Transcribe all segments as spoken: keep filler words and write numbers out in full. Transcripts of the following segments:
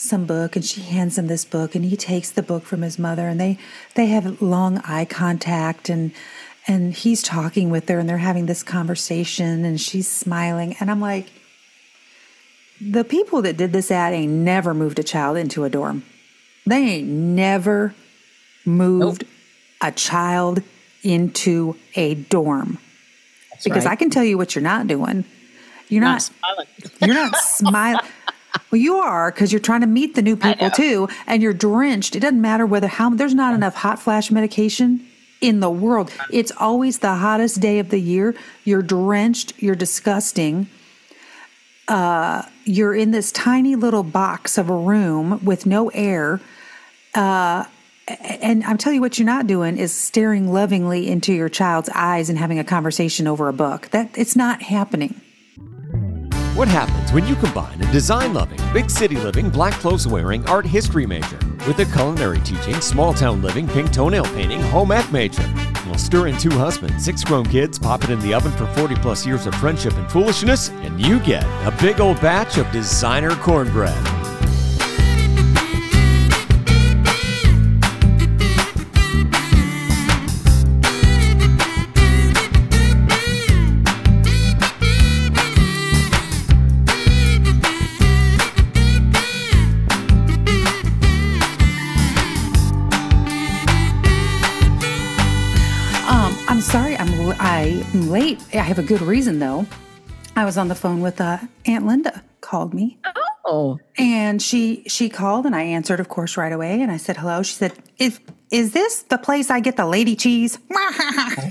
some book, and she hands him this book, and he takes the book from his mother, and they they have long eye contact, and and he's talking with her, and they're having this conversation, and she's smiling, and I'm like, the people that did this ad ain't never moved a child into a dorm. They ain't never moved nope. a child into a dorm. That's because right. I can tell you what you're not doing. You're not, not smiling. You're not smiling. Well, you are, because you're trying to meet the new people too, and you're drenched. It doesn't matter whether how there's not enough hot flash medication in the world. It's always the hottest day of the year. You're drenched. You're disgusting. Uh, you're in this tiny little box of a room with no air. Uh, and I'm telling you what you're not doing is staring lovingly into your child's eyes and having a conversation over a book. That it's not happening. What happens when you combine a design-loving, big city-living, black clothes-wearing art history major with a culinary teaching, small-town living, pink toenail painting, home ec major? We'll stir in two husbands, six grown kids, pop it in the oven for forty plus years of friendship and foolishness, and you get a big old batch of designer cornbread. Sorry, I'm I'm late. I have a good reason though. I was on the phone with uh, Aunt Linda. Called me. Oh, and she she called and I answered, of course, right away. And I said hello. She said, "Is is this the place I get the lady cheese?" I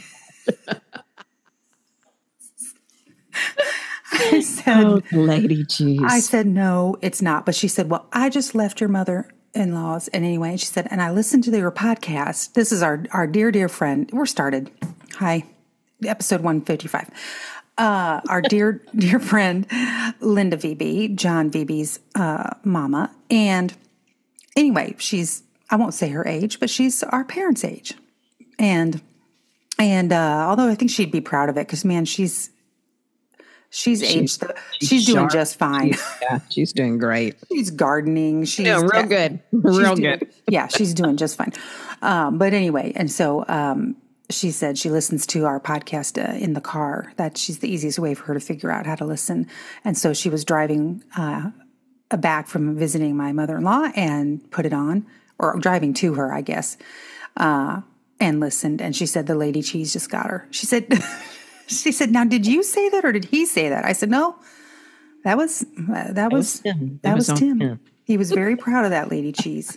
said, oh, "Lady cheese." I said, "No, it's not." But she said, "Well, I just left your mother." In-laws. And anyway, she said, and I listened to your podcast. This is our, our dear, dear friend. We're started. Hi. Episode one fifty-five. Uh, our dear, dear friend, Linda Vebe, John Vebe's uh, mama. And anyway, she's, I won't say her age, but she's our parents' age. And, and uh, although I think she'd be proud of it because, man, she's, She's, she's aged. The, she's, she's doing just fine. She's, yeah, she's doing great. She's gardening. She's yeah, real good. Real doing, good. Yeah, she's doing just fine. Um, but anyway, and so um, she said she listens to our podcast uh, in the car. That she's the easiest way for her to figure out how to listen. And so she was driving uh, back from visiting my mother-in-law and put it on, or driving to her, I guess, uh, and listened. And she said the lady cheese just got her. She said. She said, "Now, did you say that or did he say that?" I said, "No, that was uh, that was that was, that was, was Tim. Him. He was very proud of that lady cheese."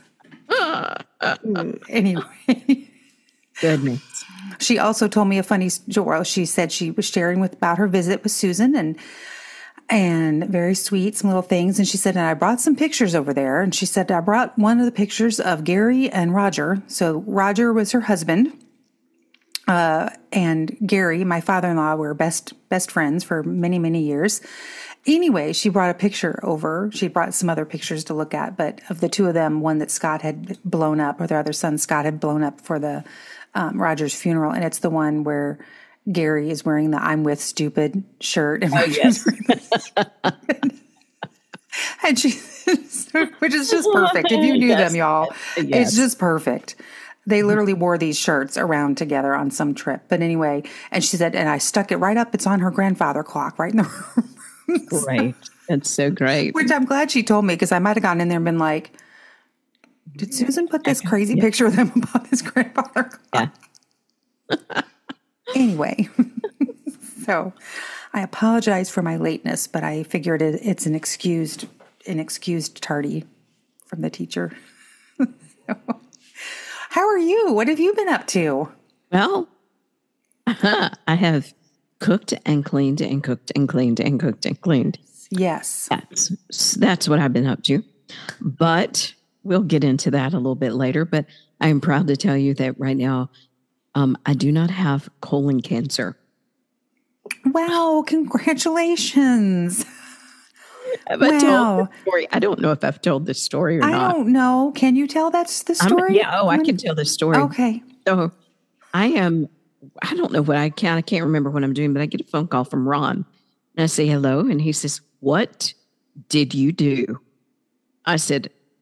Anyway, goodness. She also told me a funny story. She said she was sharing with about her visit with Susan and and very sweet, some little things. And she said, and I brought some pictures over there. And she said, I brought one of the pictures of Gary and Roger. So Roger was her husband. Uh, and Gary, my father-in-law, were best best friends for many, many years. Anyway, she brought a picture over. She brought some other pictures to look at, but of the two of them, one that Scott had blown up, or their other son Scott had blown up for the um, Roger's funeral, and it's the one where Gary is wearing the "I'm with stupid" shirt, and, oh, yes. and she, which is just perfect. If you knew yes. them, y'all, yes. it's just perfect. They literally wore these shirts around together on some trip. But anyway, and she said, and I stuck it right up. It's on her grandfather clock right in the room. Great. That's so great. Which I'm glad she told me, because I might have gone in there and been like, did Susan put this crazy yeah. picture of them about his grandfather clock? Yeah. Anyway, so I apologize for my lateness, but I figured it, it's an excused, an excused tardy from the teacher. So. How are you? What have you been up to? Well, uh, I have cooked and cleaned and cooked and cleaned and cooked and cleaned. Yes. That's, that's what I've been up to. But we'll get into that a little bit later. But I am proud to tell you that right now, um, I do not have colon cancer. Wow. Congratulations. Have I wow. told the story? I don't know if I've told this story or I not. I don't know. Can you tell that's the story? I'm, yeah. Oh, I can tell the story. Okay. So I am, I don't know what I can. I can't remember what I'm doing, but I get a phone call from Ron and I say hello. And he says, "What did you do?" I said,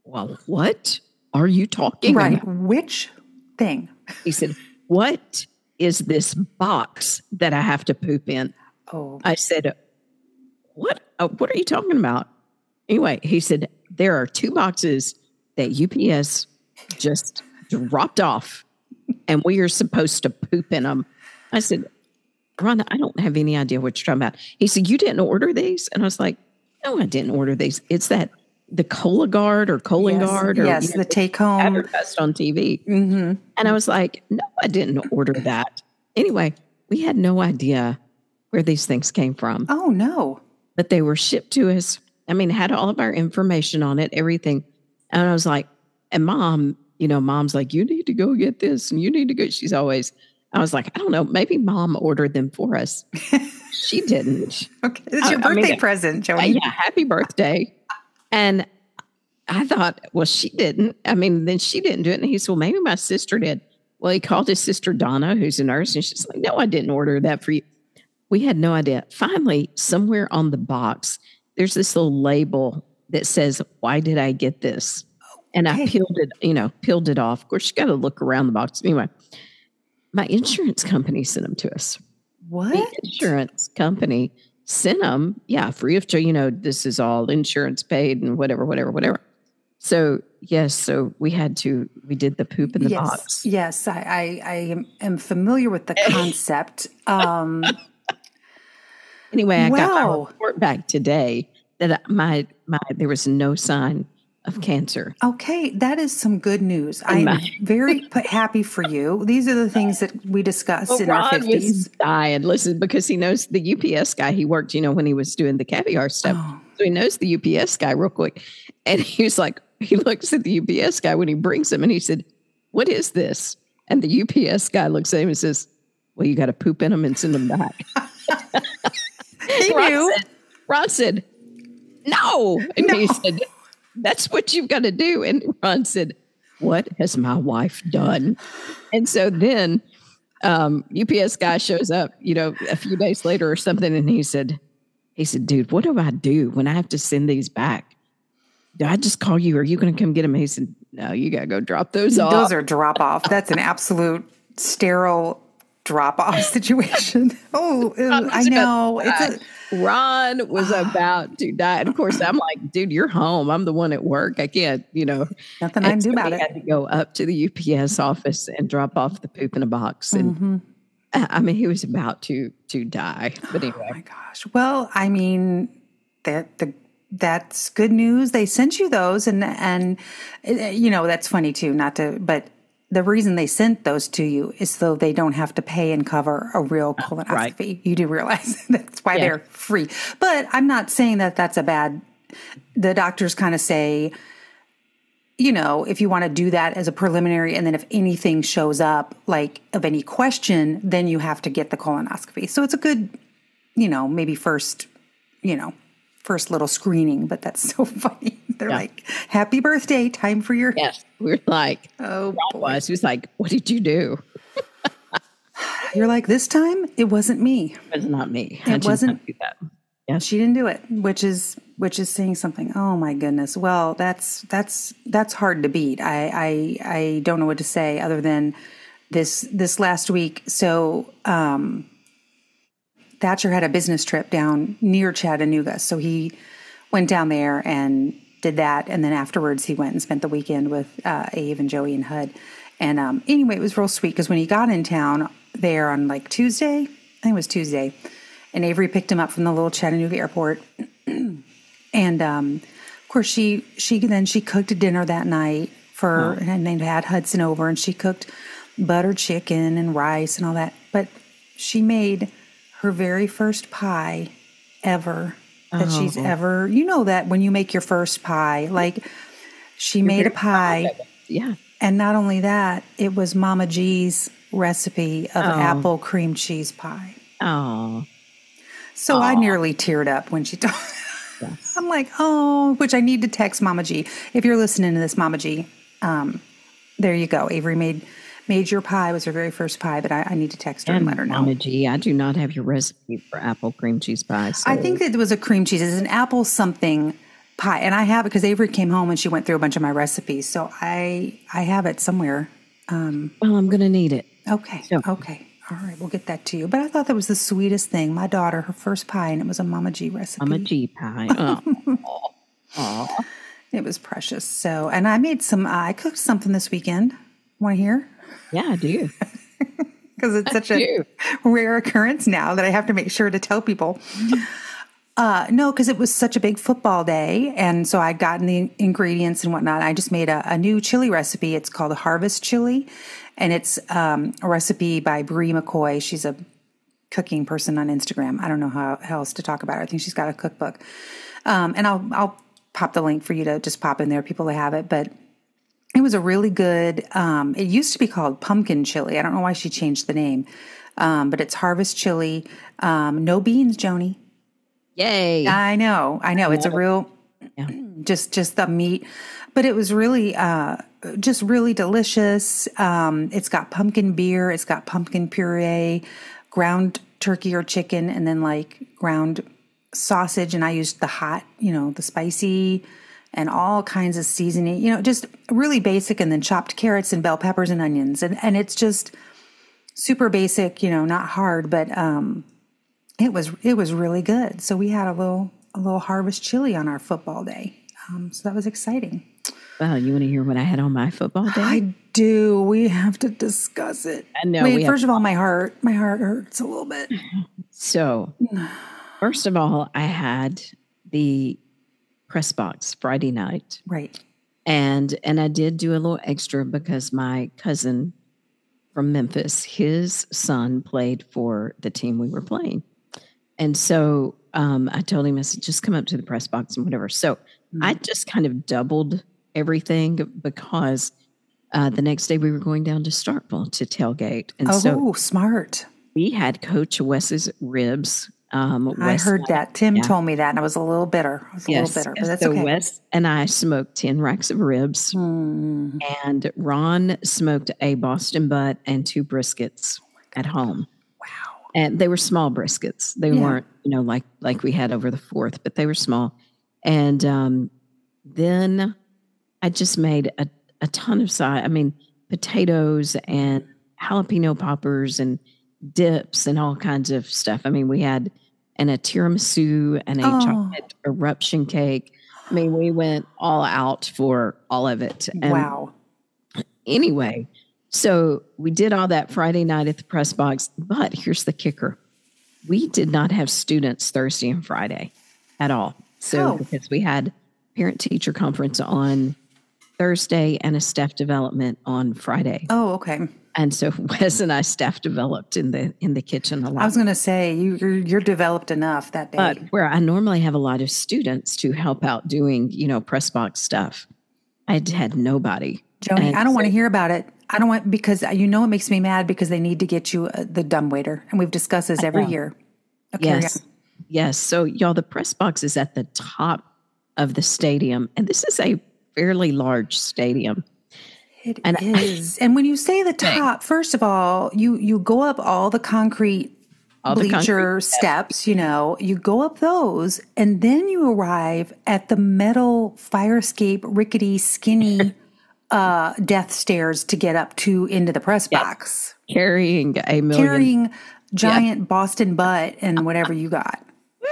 well, what are you talking Right. about? Which thing? He said, what is this box that I have to poop in? Oh, I said, what? Uh, what are you talking about? Anyway, he said, there are two boxes that U P S just dropped off and we are supposed to poop in them. I said, Rhonda, I don't have any idea what you're talking about. He said, you didn't order these? And I was like, no, I didn't order these. It's that the Cologuard or Cologuard yes, or yes you know, the take home. advertised on T V. Mm-hmm. And I was like, no, I didn't order that. Anyway, we had no idea where these things came from, Oh, no. but they were shipped to us. I mean, had all of our information on it, everything. And I was like, and mom, you know, mom's like, you need to go get this and you need to go. She's always, I was like, I don't know, maybe mom ordered them for us. She didn't. Okay. It's your I- I birthday mean, present, Uh, Jody. yeah, happy birthday. And I thought, well, she didn't. I mean, then she didn't do it. And he said, well, maybe my sister did. Well, he called his sister Donna, who's a nurse, and she's like, no, I didn't order that for you. We had no idea. Finally, somewhere on the box, there's this little label that says, why did I get this? And I Okay. peeled it, you know, peeled it off. Of course, you got to look around the box. Anyway, my insurance company sent them to us. What? The insurance company sent them, yeah, free of charge. You know, this is all insurance paid and whatever, whatever, whatever. So yes, so we had to, we did the poop in the yes. box. Yes, I, I, I am, am familiar with the concept. Um, Anyway, I got my Wow. report back today that my my there was no sign of cancer. okay, that is some good news. I'm my- very p- happy for you. These are the things that we discussed in our Ron fifties. was dying. Listen, because he knows the U P S guy. He worked, you know, when he was doing the caviar stuff. Oh. So he knows the U P S guy real quick. And he was like, he looks at the U P S guy when he brings him and he said, what is this? And the U P S guy looks at him and says, well, you got to poop in them and send them back. He Ron knew. said, Ron said, no. And he said, that's what you've got to do. And Ron said, what has my wife done? And so then um, U P S guy shows up, you know, a few days later or something. And he said, he said, dude, what do I do when I have to send these back? Do I just call you? Are you going to come get them? He said, no, you got to go drop those off. Those are drop off. That's an absolute sterile drop off situation. Oh, ew, Ron I was know. about to It's die. Ron was about to die. And of course, I'm like, dude, you're home. I'm the one at work. I can't, you know. nothing I can And do so about we it. had to go up to the U P S office and drop off the poop in a box. And Mm-hmm. I I mean, he was about to to die. But Oh anyway, my gosh. Well, I mean, that the that's good news. They sent you those, and and uh, you know that's funny too. Not to, but the reason they sent those to you is so they don't have to pay and cover a real colonoscopy. right. You do realize that's why Yeah. they're free. But I'm not saying that that's a bad. The doctors kind of say, you know, if you want to do that as a preliminary, and then if anything shows up, like of any question, then you have to get the colonoscopy. So it's a good, you know, maybe first, you know, first little screening. But that's so funny. They're Yeah. like, "Happy birthday! Time for your." yes, we were like, Oh Ron boy! was. He was like, what did you do? You're like, this time it wasn't me. It was not me. I It did wasn't- not do that. Yes. She didn't do it, which is which is saying something. Oh my goodness. Well, that's that's that's hard to beat. I I, I don't know what to say other than this this last week. So um, Thatcher had a business trip down near Chattanooga, so he went down there and did that, and then afterwards he went and spent the weekend with uh, Ave and Joey and Hud. And um, anyway, it was real sweet because when he got in town there on like Tuesday, I think it was Tuesday. And Avery picked him up from the little Chattanooga airport. And um, of course, she she then she cooked dinner that night for, and they had Hudson over, and she cooked buttered chicken and rice and all that. But she made her very first pie ever that she's ever. You know that when you make your first pie, like she made a pie, Yeah. and not only that, it was Mama G's recipe of Oh. apple cream cheese pie. Oh, So I nearly teared up when she told. I'm like, oh, which I need to text Mama G. If you're listening to this, Mama G, um, there you go. Avery made made your pie. It was her very first pie, but I, I need to text her and, and let her know. Mama G, I do not have your recipe for apple cream cheese pie. So I think that it was a cream cheese. It's an apple something pie, and I have it because Avery came home and she went through a bunch of my recipes, so I I have it somewhere. Um, well, I'm going to need it. okay, So- okay, all right, we'll get that to you. But I thought that was the sweetest thing. My daughter, her first pie, and it was a Mama G recipe. I'm a G pie. Oh. Aw. It was precious. So, and I made some. Uh, I cooked something this weekend. Want to hear? Yeah, I do. Because it's such do. a rare occurrence now that I have to make sure to tell people. Uh, no, because it was such a big football day, and so I'd gotten the ingredients and whatnot. I just made a, a new chili recipe. It's called Harvest Chili, and it's um, a recipe by Bree McCoy. She's a cooking person on Instagram. I don't know how, how else to talk about her. I think she's got a cookbook, um, and I'll I'll pop the link for you to just pop in there. People that have it, but it was a really good. Um, it used to be called pumpkin chili. I don't know why she changed the name, um, but it's Harvest Chili. Um, no beans, Joni. Yay. I know, I know. It's a real, Yeah. just just the meat, but it was really, uh, just really delicious. Um, it's got pumpkin beer, it's got pumpkin puree, ground turkey or chicken, and then like ground sausage. And I used the hot, you know, the spicy, and all kinds of seasoning. You know, just really basic. And then chopped carrots and bell peppers and onions, and and it's just super basic. You know, not hard, but um. It was it was really good. So we had a little a little harvest chili on our football day. Um, so that was exciting. Well, you want to hear what I had on my football day? I do. We have to discuss it. I know, Wait, we first have- of all, my heart my heart hurts a little bit. So, first of all, I had the press box Friday night, Right. and and I did do a little extra because my cousin from Memphis, his son played for the team we were playing, and so um, I told him, I said, just come up to the press box and whatever. So I just kind of doubled everything because uh, the next day we were going down to Starkville to tailgate, and Oh, so smart. we had Coach Wes's ribs. Um, I Wes heard and that. Tim yeah. told me that, and I was a little bitter. I was a Yes. little bitter, but that's so okay. Wes and I smoked ten racks of ribs, Hmm. and Ron smoked a Boston butt and two briskets at home. Wow. And they were small briskets. They Yeah. weren't, you know, like like we had over the fourth, but they were small. And um, then I just made a, a ton of side. I mean, potatoes and jalapeno poppers and dips and all kinds of stuff. I mean, we had and a tiramisu and a Oh. chocolate eruption cake. I mean, we went all out for all of it. And Wow. anyway, so we did all that Friday night at the press box. But here's the kicker. We did not have students Thursday and Friday at all. So Oh. because we had parent teacher conference on Thursday and a staff development on Friday. Oh, okay. And so Wes and I staff developed in the in the kitchen a lot. I was going to say you, you're you're developed enough that day. But where I normally have a lot of students to help out doing, you know, press box stuff, I had, had nobody. Joni, And I don't want so- to hear about it. I don't want, because you know it makes me mad because they need to get you uh, the dumbwaiter. And we've discussed this every know. year. Okay, carry Yes. on. Yes. So, y'all, the press box is at the top of the stadium. And this is a fairly large stadium. It And- is. And when you say the top, first of all, you you go up all the concrete All the bleacher concrete steps, you know, you go up those, and then you arrive at the metal fire escape, rickety, skinny uh, death stairs to get up to into the press box, Carrying a million. carrying giant Boston butt and whatever you got.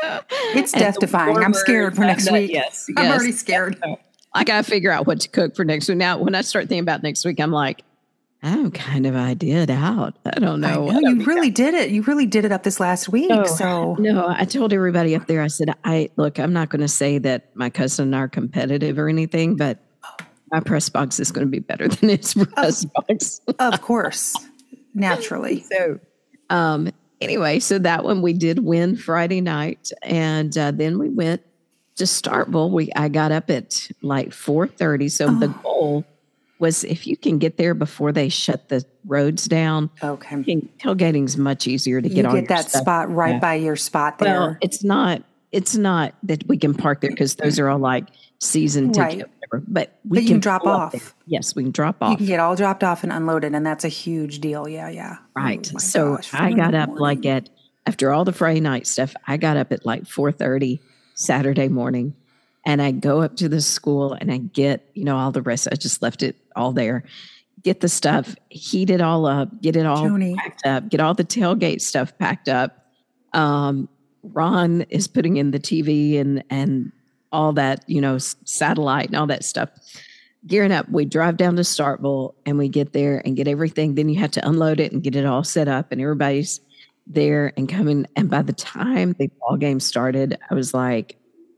It's And death the defying. I'm warmers scared for and next the- week. yes, I'm yes. already scared. I got to figure out what to cook for next week. Now, when I start thinking about next week, I'm like, I'm kind of ideaed out. I don't I know. know you really did it. You really did it up this last week. No, So no, I told everybody up there, I said, I look, I'm not going to say that my cousin and I are competitive or anything, but my press box is going to be better than his press box. of course, naturally. So, um, anyway, so that one we did win Friday night, and uh, then we went to Starkville. We I got up at like four thirty. So the goal was if you can get there before they shut the roads down. Okay. can- Tailgating's much easier to You get all get your that stuff. spot right Yeah. by your spot there. Well, it's not. It's not that we can park there because those are all like season Right. ticket, whatever. But we But you can can drop pull up off. there. Yes, we can drop you off. can get all dropped off and unloaded, and that's a huge deal. Yeah, yeah. Right. Oh my so gosh, I four got in the up morning. like at after all the Friday night stuff. I got up at like four thirty Saturday morning, And I go up to the school and I get, you know, all the rest. I just left it all there. Get the stuff, heat it all up, get it all Joni. packed up, get all the tailgate stuff packed up. Um, Ron is putting in the T V and and all that, you know, satellite and all that stuff. Gearing up, we drive down to Starkville and we get there and get everything. Then you have to unload it and get it all set up, and everybody's there and coming. And by the time the ball game started, I was like,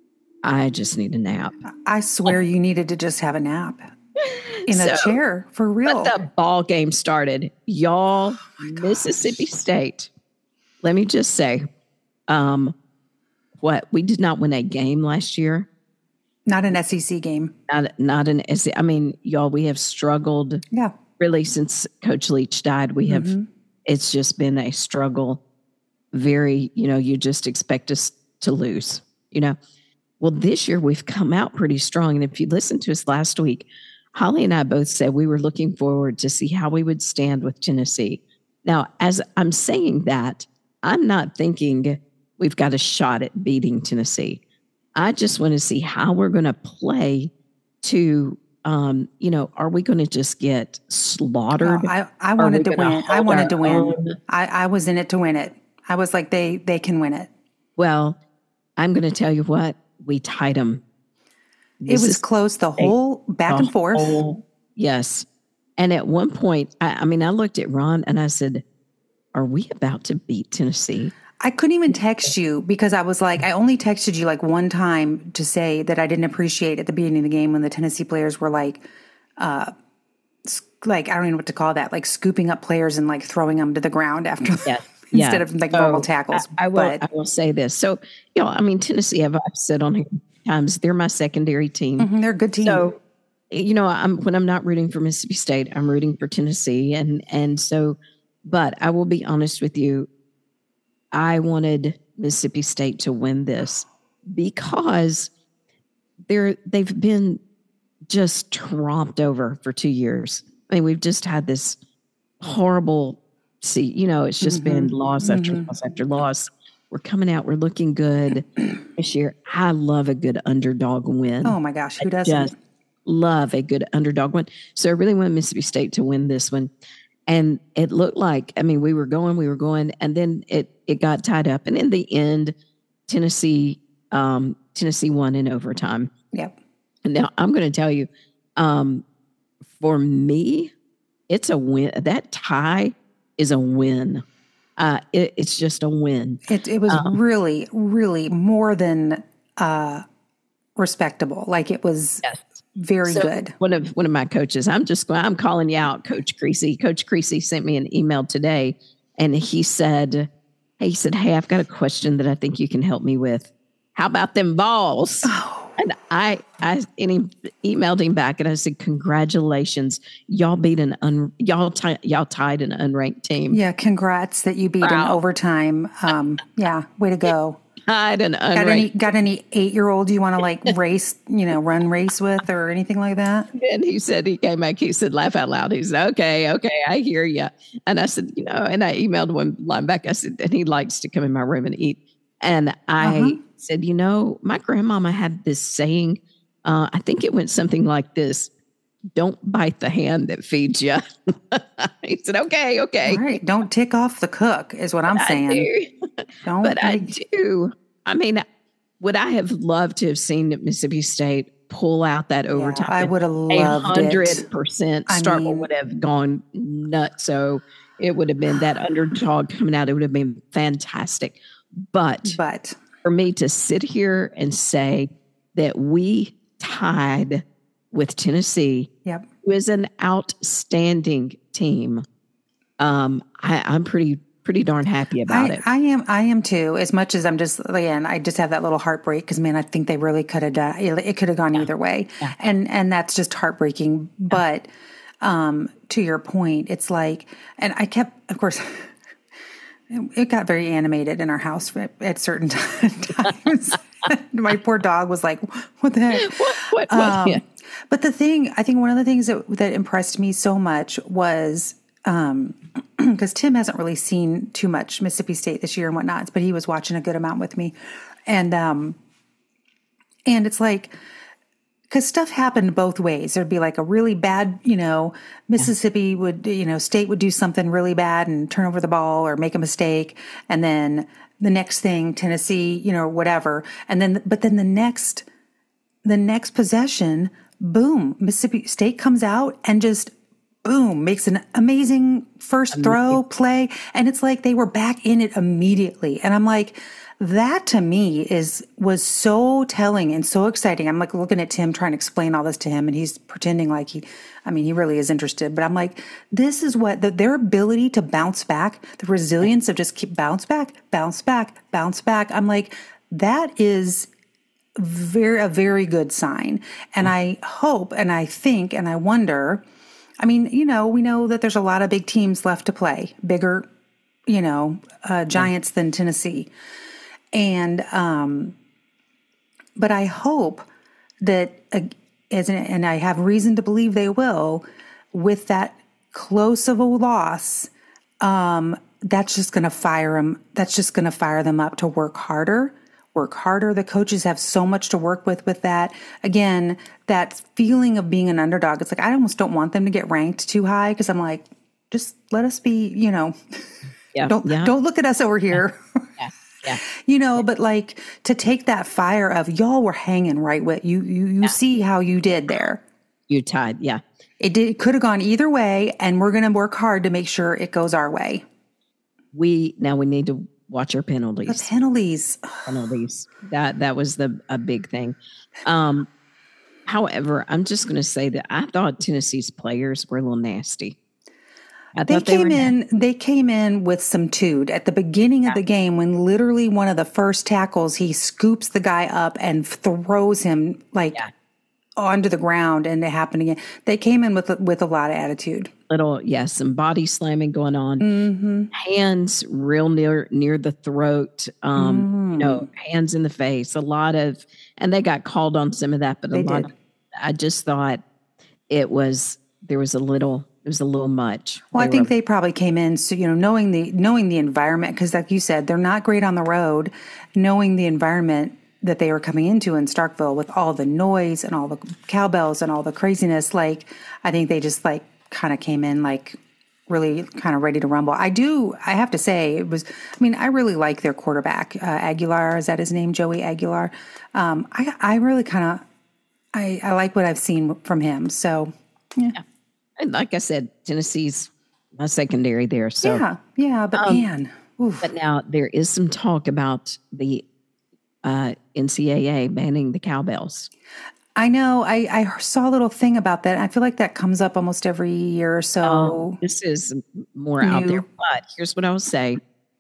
I just need a nap. I swear you needed to just have a nap in a So, chair for real. But the ball game started. Y'all, Mississippi State, let me just say, um, what? We did not win a game last year. Not an S E C game. Not, not an S E C. I mean, y'all, we have struggled Yeah. really since Coach Leach died. We have, Mm-hmm. it's just been a struggle. Very, you know, you just expect us to lose, you know. Well, this year we've come out pretty strong. And if you listened to us last week, Holly and I both said we were looking forward to see how we would stand with Tennessee. Now, as I'm saying that, I'm not thinking we've got a shot at beating Tennessee. I just want to see how we're going to play to, um, you know, are we going to just get slaughtered? Oh, I, I Are wanted we to gonna win. I hold wanted our to win. own? I, I was in it to win it. I was like, they they can win it. Well, I'm going to tell you what, we tied them. It was close the whole back and forth. Whole, yes. And at one point, I, I mean, I looked at Ron and I said, are we about to beat Tennessee? I couldn't even text you because I was like, I only texted you like one time to say that I didn't appreciate at the beginning of the game when the Tennessee players were like, uh, like, I don't even know what to call that, like scooping up players and like throwing them to the ground after Yes. instead Yeah. of like So, normal tackles. I, I will. but I will say this. So, you know, I mean, Tennessee, I've, I've said on here times, they're my secondary team. mhm, they're a good team. So, you know, I'm when I'm not rooting for Mississippi State, I'm rooting for Tennessee, and and so, but I will be honest with you, I wanted Mississippi State to win this because they're they've been just tromped over for two years. I mean, we've just had this horrible. See, you know, it's just been loss after loss after loss. We're coming out, we're looking good this year. I love a good underdog win. oh my gosh, who doesn't? Just love a good underdog win. So I really want Mississippi State to win this one. And it looked like, I mean, we were going, we were going, and then it it got tied up. And in the end, Tennessee, um, Tennessee won in overtime. Yep. And now I'm going to tell you, um, for me, it's a win. That tie is a win. Uh, it, it's just a win. It it was Um, really, really more than uh, respectable. Like it was Yes. very So good. One of one of my coaches, I'm just I'm calling you out, Coach Creasy. Coach Creasy sent me an email today, and he said, "Hey, he said, hey, I've got a question that I think you can help me with. How about them balls?" Oh. And I I and he emailed him back, and I said, "Congratulations, y'all beat an un y'all ti- y'all tied an unranked team. Yeah, congrats that you beat in Proud. overtime. Um, yeah, way to go. Tied an Got any unranked." got any eight year old you want to like race, you know, run race with or anything like that? And he said, he came back, he said, laugh out loud. He said, okay, okay, I hear you. And I said, you know, and I emailed one line back. I said, and he likes to come in my room and eat. And I Uh-huh. said, you know, my grandmama had this saying, uh, I think it went something like this: don't bite the hand that feeds you. He said, okay, okay. All right, don't tick off the cook is what I'm I saying. do. Don't But I like- do. I mean, would I have loved to have seen Mississippi State pull out that overtime? I would have A loved hundred it. percent. I Starkville mean- would have gone nuts. So it would have been that underdog coming out. It would have been fantastic. But But for me to sit here and say that we tied with Tennessee, yep. who is an outstanding team, um, I, I'm pretty pretty darn happy about I, it. I am I am too, as much as I'm just again, I just have that little heartbreak because man, I think they really could have done it, it could have gone either way. And and that's just heartbreaking. But um to your point, it's like, and I kept, of course, it got very animated in our house at, at certain times. My poor dog was like, what the heck? what, what, what? Um, Yeah. But the thing, I think one of the things that, that impressed me so much was, um, because Tim hasn't really seen too much Mississippi State this year and whatnot, but he was watching a good amount with me. And, um, And it's like, because stuff happened both ways. There'd be like a really bad, you know, Mississippi would, you know, State would do something really bad and turn over the ball or make a mistake. And then the next thing, Tennessee, you know, whatever. And then, but then the next, the next possession, boom, Mississippi State comes out and just boom, makes an amazing first amazing. throw play. And it's like they were back in it immediately. And I'm like, that to me is was so telling and so exciting. I'm like looking at Tim trying to explain all this to him, and he's pretending like he, I mean, he really is interested. But I'm like, this is what the, their ability to bounce back, the resilience of just keep bounce back, bounce back, bounce back. I'm like, that is very a very good sign. And I hope, and I think, and I wonder. I mean, you know, we know that there's a lot of big teams left to play, bigger, you know, uh, giants yeah. than Tennessee. And, um, but I hope that, uh, as an, and I have reason to believe they will, with that close of a loss, um, that's just going to fire them. That's just going to fire them up to work harder, work harder. The coaches have so much to work with, with that. Again, that feeling of being an underdog. It's like, I almost don't want them to get ranked too high. Cause I'm like, just let us be, you know, yeah, don't, yeah. don't look at us over here. Yeah. Yeah. Yeah. You know, but like to take that fire of y'all were hanging right with you, you, you yeah. see how you did there. You tied. Yeah. It did. It could have gone either way. And we're going to work hard to make sure it goes our way. We, now we need to watch our penalties. The penalties. Penalties. That, that was the, a big thing. Um, however, I'm just going to say that I thought Tennessee's players were a little nasty. I they came they in. Nasty. They came in with some tood at the beginning yeah. of the game when literally one of the first tackles he scoops the guy up and throws him like yeah. onto the ground, and it happened again. They came in with with a lot of attitude. Little yes, yeah, some body slamming going on. Mm-hmm. Hands real near near the throat. Um, mm. You know, hands in the face. A lot of, and they got called on some of that, but a they lot. Did. Of, I just thought it was there was a little. It was a little much. Well, they I think were, they probably came in, so you know, knowing the knowing the environment, because like you said, they're not great on the road. Knowing the environment that they were coming into in Starkville with all the noise and all the cowbells and all the craziness, like I think they just like kind of came in like really kind of ready to rumble. I do. I have to say, it was. I mean, I really like their quarterback, uh, Aguilar. Is that his name, Joey Aguilar? Um, I I really kind of I I like what I've seen from him. So yeah. yeah. And like I said, Tennessee's my secondary there. So yeah, yeah, but um, man. Oof. But now there is some talk about the uh, N C double A banning the cowbells. I know. I, I saw a little thing about that. I feel like that comes up almost every year or so. Um, this is more new. Out there. But here's what I will say.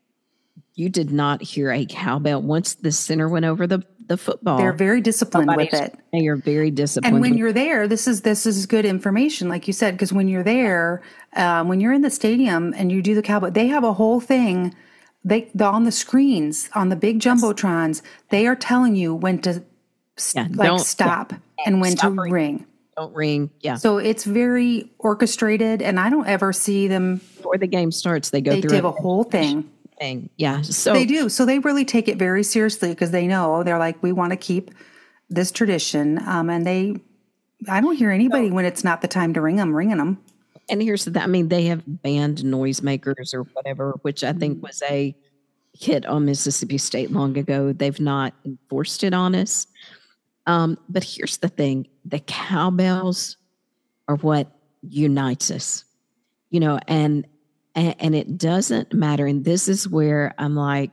You did not hear a cowbell once the center went over the the football. They're very disciplined with it. They are very disciplined. And when you're there, this is this is good information, like you said, because when you're there, um, when you're in the stadium and you do the cowbell, they have a whole thing. They the, on the screens on the big jumbotrons, they are telling you when to yeah, like stop yeah, and when stop to ring. ring. Don't ring. Yeah. So it's very orchestrated, and I don't ever see them before the game starts. They go they through do a whole thing. Thing. Yeah. So they do. So they really take it very seriously because they know they're like, we want to keep this tradition. Um, and they, I don't hear anybody so, when it's not the time to ring them, ringing them. And here's the, I mean, they have banned noisemakers or whatever, which I think was a hit on Mississippi State long ago. They've not enforced it on us. Um, but here's the thing. The cowbells are what unites us, you know, and And, and it doesn't matter. And this is where I'm like,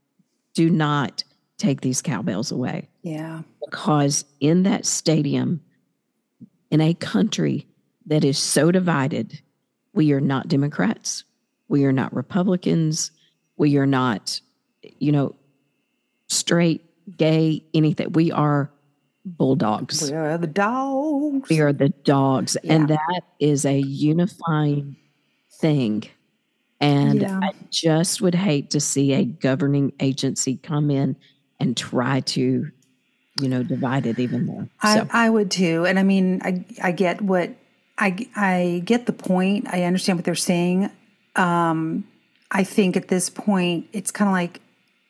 do not take these cowbells away. Yeah. Because in that stadium, in a country that is so divided, we are not Democrats. We are not Republicans. We are not, you know, straight, gay, anything. We are bulldogs. We are the dogs. We are the dogs. Yeah. And that is a unifying thing. And yeah. I just would hate to see a governing agency come in and try to, you know, divide it even more. So. I, I would too. And I mean, I, I get what, I, I get the point. I understand what they're saying. Um, I think at this point, it's kind of like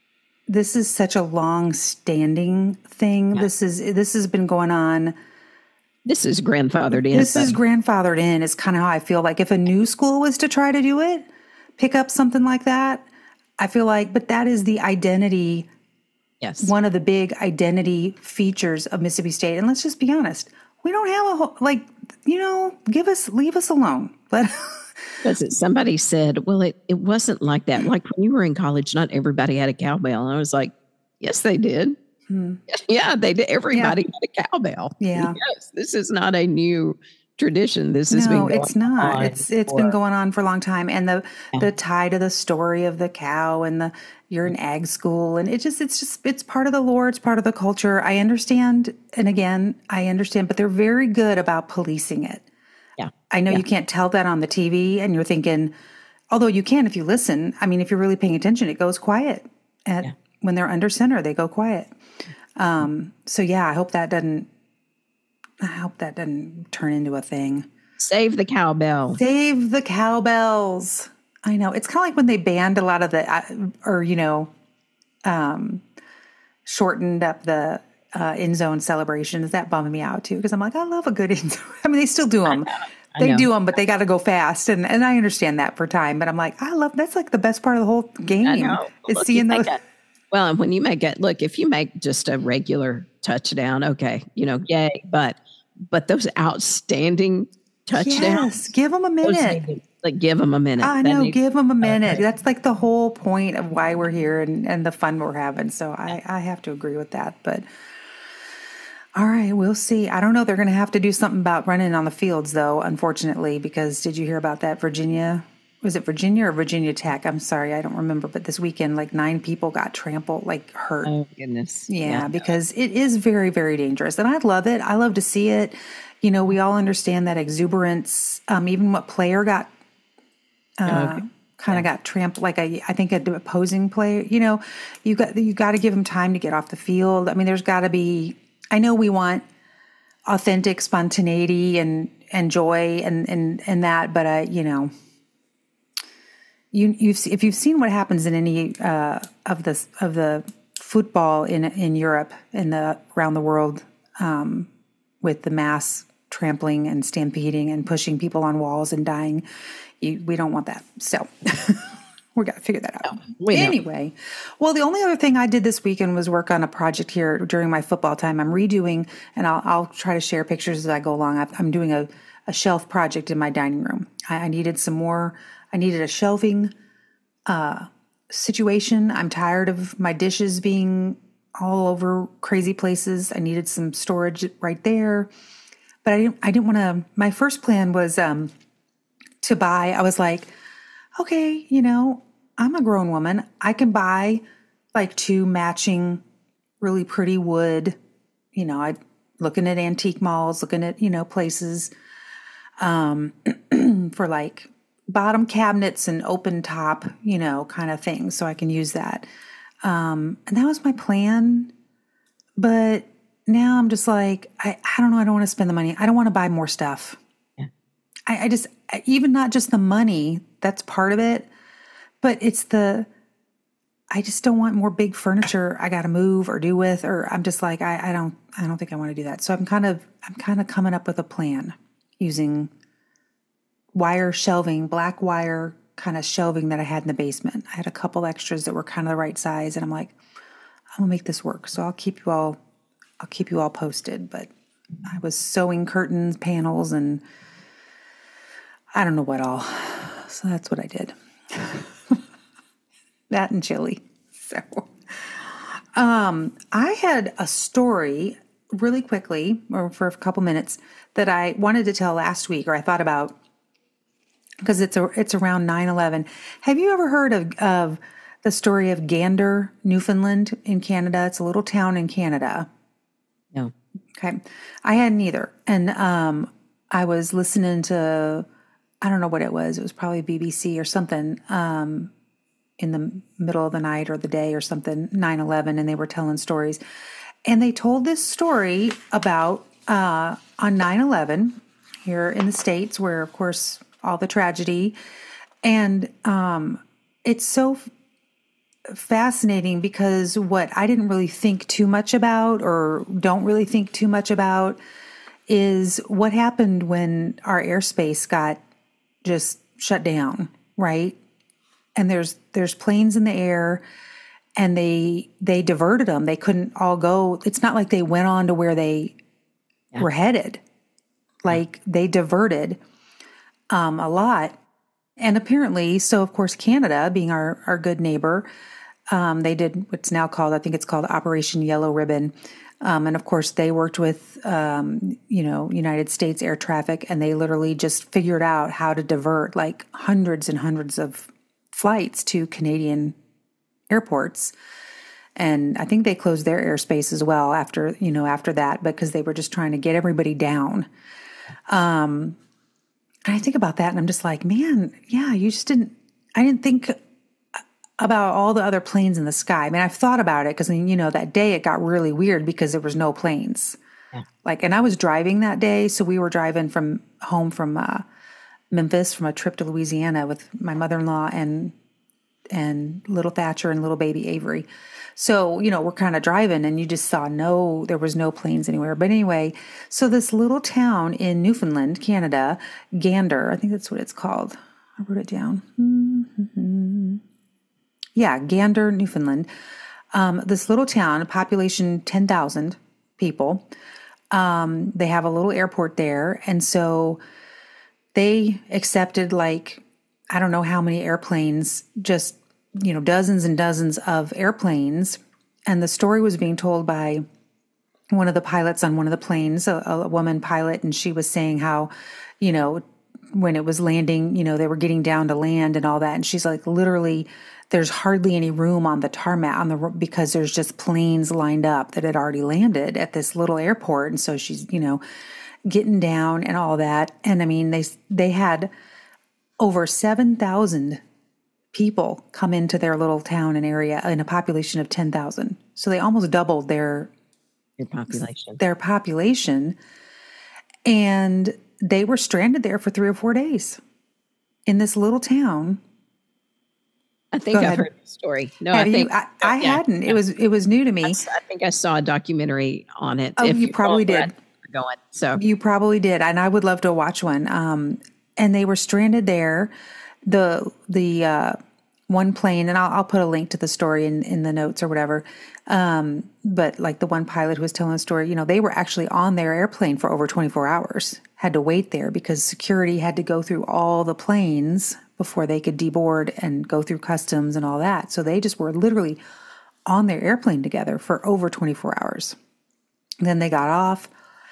this is such a long-standing thing. Yeah. This is this has been going on. This is grandfathered in. This is grandfathered in. Is kind of how I feel. Like if a new school was to try to do it, pick up something like that, I feel like. But that is the identity. Yes, one of the big identity features of Mississippi State. And let's just be honest, we don't have a whole, like, you know, give us, leave us alone. But because somebody said, well, it, it wasn't like that. Like when you were in college, not everybody had a cowbell. And I was like, yes, they did. Hmm. Yeah, they did. Everybody yeah. had a cowbell. Yeah. Yes, this is not a new tradition. This has no, been going it's not. on It's it's for, been going on for a long time. And the yeah. the tie to the story of the cow and the you're in ag school, and it just it's just it's part of the lore, it's part of the culture. I understand, and again, I understand, but they're very good about policing it. Yeah. I know yeah. you can't tell that on the T V, and you're thinking, although you can if you listen. I mean, if you're really paying attention, it goes quiet. At yeah. when they're under center, they go quiet. Um, so yeah, I hope that doesn't I hope that doesn't turn into a thing. Save the cowbell. Save the cowbells. I know. It's kind of like when they banned a lot of the, uh, or, you know, um, shortened up the uh, in zone celebrations. That bummed me out too, because I'm like, I love a good in zone. I mean, they still do them. They do them, but they got to go fast. And, and I understand that for time. But I'm like, I love, that's like the best part of the whole game. I know. Is Look, seeing those. A, well, and when you make it, look, if you make just a regular touchdown, okay, you know, yay. But, but those outstanding touchdowns. Yes, give them a minute. Like, give them a minute. I know, needs, give them a minute. Okay. That's like the whole point of why we're here and, and the fun we're having. So I, I have to agree with that. But all right, we'll see. I don't know. They're going to have to do something about running on the fields, though, unfortunately, because did you hear about that? Virginia, was it Virginia or Virginia Tech? I'm sorry, I don't remember. But this weekend, like nine people got trampled, like hurt. Oh, goodness. Yeah, yeah. because it is very, very dangerous. And I love it. I love to see it. You know, we all understand that exuberance, um, even what player got Uh, okay. kind of yeah. got trampled, like a, I think a opposing player, you know, you got, you got to give them time to get off the field. I mean, there's got to be, I know we want authentic spontaneity and, and joy and, and, and that, but, uh, you know, you, you've, if you've seen what happens in any, uh, of the, of the football in, in Europe and the, around the world, um, with the mass trampling and stampeding and pushing people on walls and dying, You, we don't want that. So we got to figure that out. No, anyway, well, the only other thing I did this weekend was work on a project here during my football time. I'm redoing, and I'll, I'll try to share pictures as I go along. I've, I'm doing a, a shelf project in my dining room. I, I needed some more. I needed a shelving uh, situation. I'm tired of my dishes being all over crazy places. I needed some storage right there. But I didn't, I didn't want to, my first plan was, um, to buy, I was like, okay, you know, I'm a grown woman. I can buy like two matching really pretty wood, you know, I looking at antique malls, looking at, you know, places um, for like bottom cabinets and open top, you know, kind of things. So I can use that. Um, and that was my plan. But now I'm just like, I, I don't know. I don't want to spend the money. I don't want to buy more stuff. I, I just, even not just the money, that's part of it, but it's the, I just don't want more big furniture I got to move or do with, or I'm just like, I, I don't, I don't think I want to do that. So I'm kind of, I'm kind of coming up with a plan using wire shelving, black wire kind of shelving that I had in the basement. I had a couple extras that were kind of the right size, and I'm like, I'm gonna make this work. So I'll keep you all, I'll keep you all posted, but I was sewing curtains, panels, and I don't know what all. So that's what I did. That and chili. So um, I had a story really quickly, or for a couple minutes, that I wanted to tell last week, or I thought about, because it's a, it's around nine eleven. Have you ever heard of, of the story of Gander, Newfoundland in Canada? It's a little town in Canada. No. Okay. I hadn't either. And um, I was listening to, I don't know what it was. It was probably B B C or something um, in the middle of the night or the day or something, nine eleven, and they were telling stories. And they told this story about uh, on nine eleven here in the States, where, of course, all the tragedy. And um, it's so, fascinating because what I didn't really think too much about or don't really think too much about is what happened when our airspace got just shut down, right? And there's there's planes in the air and they they diverted them. They couldn't all go. It's not like they went on to where they yeah. were headed. Like yeah. they diverted um, a lot. And apparently, so of course, Canada, being our, our good neighbor, um, they did what's now called, I think it's called Operation Yellow Ribbon. Um, and of course, they worked with, um, you know, United States air traffic, and they literally just figured out how to divert like hundreds and hundreds of flights to Canadian airports. And I think they closed their airspace as well after, you know, after that, because they were just trying to get everybody down. Um, and I think about that and I'm just like, man, yeah, you just didn't, I didn't think about all the other planes in the sky. I mean, I've thought about it because, you know, that day it got really weird because there was no planes. Yeah. Like, and I was driving that day. So we were driving from home from uh, Memphis from a trip to Louisiana with my mother-in-law and and little Thatcher and little baby Avery. So, you know, we're kind of driving and you just saw no, there was no planes anywhere. But anyway, so this little town in Newfoundland, Canada, Gander, I think that's what it's called. I wrote it down. Mm-hmm. Yeah, Gander, Newfoundland. Um, this little town, population ten thousand people. Um, they have a little airport there. And so they accepted like, I don't know how many airplanes, just, you know, dozens and dozens of airplanes. And the story was being told by one of the pilots on one of the planes, a, a woman pilot. And she was saying how, you know, when it was landing, you know, they were getting down to land and all that. And she's like, literally, there's hardly any room on the tarmac on the because there's just planes lined up that had already landed at this little airport. And so she's, you know, getting down and all that. And I mean, they they had over seven thousand people come into their little town and area in a population of ten thousand. So they almost doubled their Your population. Their population. And they were stranded there for three or four days in this little town. I think I've heard the story. No, Have I think you, I, I yeah, hadn't. Yeah. It was it was new to me. I, I think I saw a documentary on it. Oh, you probably did. Going so you probably did, and I would love to watch one. Um, and they were stranded there. The the uh, one plane, and I'll, I'll put a link to the story in, in the notes or whatever. Um, but like the one pilot who was telling the story, you know, they were actually on their airplane for over twenty-four hours. Had to wait there because security had to go through all the planes before they could deboard and go through customs and all that. So they just were literally on their airplane together for over twenty-four hours. And then they got off,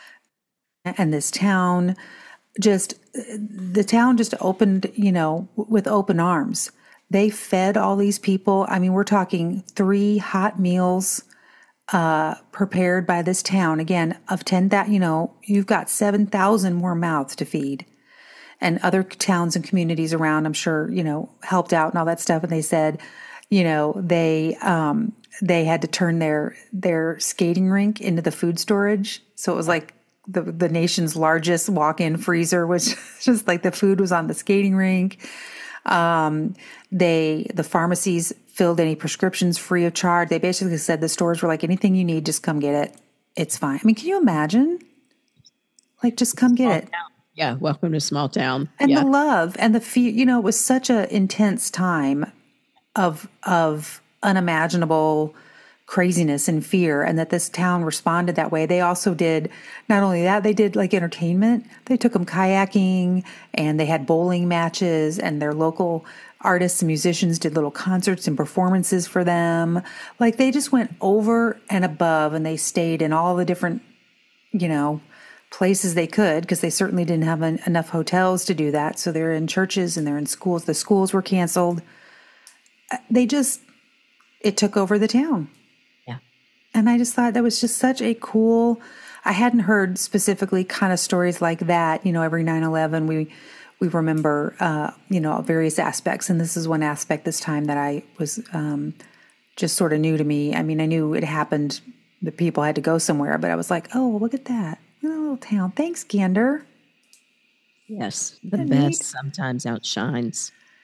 and this town just, the town just opened, you know, with open arms. They fed all these people. I mean, we're talking three hot meals uh, prepared by this town. Again, of ten thousand, you know, you've got seven thousand more mouths to feed. And other towns and communities around, I'm sure, you know, helped out and all that stuff. And they said, you know, they um, they had to turn their their skating rink into the food storage. So it was like the the nation's largest walk-in freezer, was just like the food was on the skating rink. Um, they the pharmacies filled any prescriptions free of charge. They basically said the stores were like, anything you need, just come get it. It's fine. I mean, can you imagine? Like, just come get it. Yeah, welcome to small town. And yeah. the love and the fear, you know, it was such an intense time of of unimaginable craziness and fear, and that this town responded that way. They also did, not only that, they did like entertainment. They took them kayaking, and they had bowling matches, and their local artists and musicians did little concerts and performances for them. Like, they just went over and above, and they stayed in all the different, you know, places they could, because they certainly didn't have an, enough hotels to do that. So they're in churches and they're in schools. The schools were canceled. They just, it took over the town. Yeah. And I just thought that was just such a cool, I hadn't heard specifically kind of stories like that. You know, every nine eleven, we, we remember, uh, you know, various aspects. And this is one aspect this time that I was um, just sort of new to me. I mean, I knew it happened, the people had to go somewhere, but I was like, oh, look at that. Little town. Thanks, Gander. Yes, the best sometimes outshines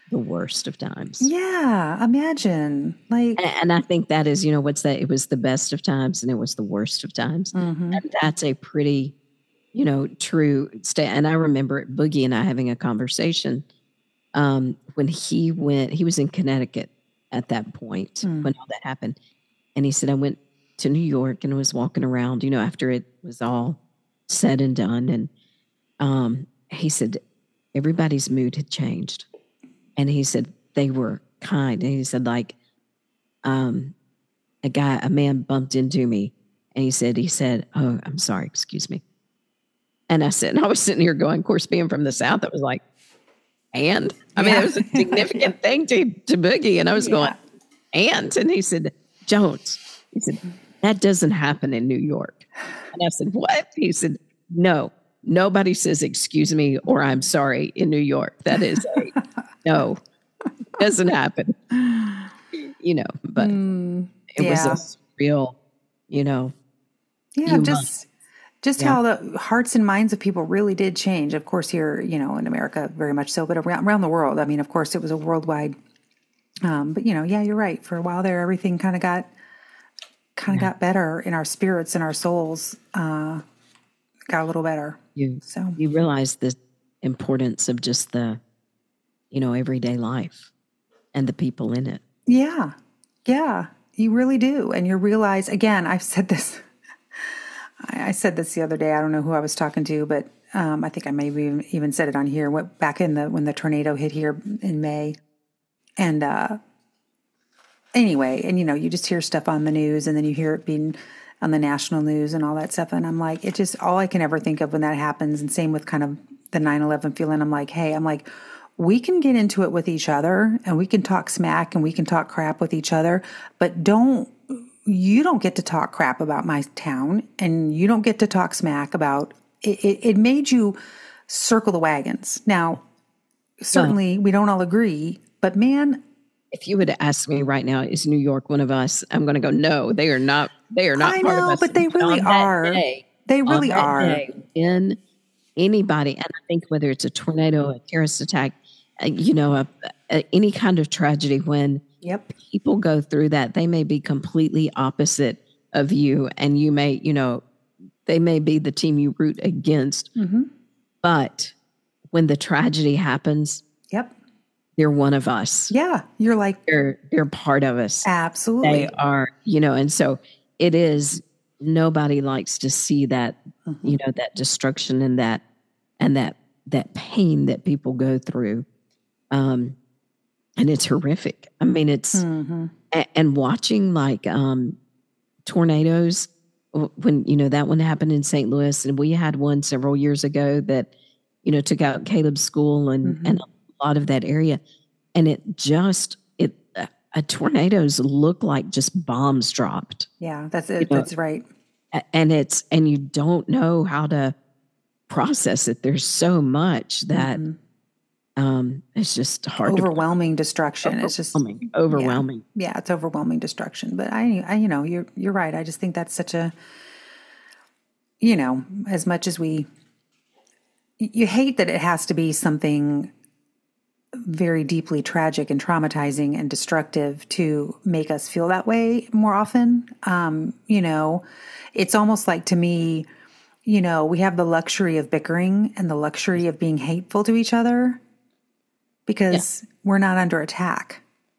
the worst of times. Yeah, imagine. Like, And, and I think that is, you know, what's that? It was the best of times and it was the worst of times. mm-hmm. And that's a pretty, you know, true state. And I remember Boogie and I having a conversation um, when he went, he was in Connecticut at that point mm. when all that happened. And he said, I went to New York and was walking around, you know, after it was all said and done. And um, he said, everybody's mood had changed. And he said, they were kind. And he said, like, um, a guy, a man bumped into me. And he said, he said, oh, I'm sorry, excuse me. And I said, and I was sitting here going, of course, being from the South, it was like, and I mean, yeah. It was a significant thing to, to Boogie. And I was yeah. going, and, and he said, Jones, he said, that doesn't happen in New York. And I said, what? He said, no, nobody says, excuse me, or I'm sorry in New York. That is a, no, doesn't happen, you know, but mm, it yeah. was a real, you know, yeah, just, just yeah. how the hearts and minds of people really did change. Of course, here, you know, in America, very much so, but around, around the world. I mean, of course, it was a worldwide. Um, but you know, yeah, you're right. For a while there, everything kind of got, kind of yeah. got better in our spirits and our souls. Uh, got a little better. You so you realize the importance of just the, you know, everyday life and the people in it. Yeah, yeah, you really do, and you realize again. I've said this. I said this the other day. I don't know who I was talking to, but um, I think I maybe even said it on here. What back in the when the tornado hit here in May, and uh, anyway, and you know, you just hear stuff on the news, and then you hear it being on the national news and all that stuff, and I'm like, it just all I can ever think of when that happens. And same with kind of the nine eleven feeling. I'm like, hey, I'm like, we can get into it with each other, and we can talk smack, and we can talk crap with each other, but don't. You don't get to talk crap about my town, and you don't get to talk smack about it. It, it made you circle the wagons. Now, certainly well, we don't all agree, but man, if you would ask me right now, is New York one of us? I'm going to go, no, they are not. They are not I part know, of us. But they really are. Day, they really are. Day, in anybody, and I think whether it's a tornado, a terrorist attack, uh, you know, a, a, any kind of tragedy when. Yep. People go through that. They may be completely opposite of you, and you may, you know, they may be the team you root against. Mm-hmm. But when the tragedy happens, yep, they're one of us. Yeah, you're like they're they're part of us. Absolutely, they are. You know, and so it is. Nobody likes to see that, mm-hmm. you know, that destruction and that and that that pain that people go through. Um, And it's horrific. I mean, it's, mm-hmm. a, and watching like um, tornadoes, when, you know, that one happened in Saint Louis, and we had one several years ago that, you know, took out Caleb's school and, mm-hmm. and a lot of that area. And it just, it, uh, a tornadoes look like just bombs dropped. Yeah, that's it. You know, that's right. And it's, and you don't know how to process it. There's so much that, mm-hmm. Um, it's just hard. Overwhelming to, destruction. It's just overwhelming. Yeah, yeah, it's overwhelming destruction. But I, I, you know, you're you're right. I just think that's such a, you know, as much as we, you hate that it has to be something very deeply tragic and traumatizing and destructive to make us feel that way more often. Um, you know, it's almost like to me, you know, we have the luxury of bickering and the luxury of being hateful to each other. Because yeah. we're not under attack.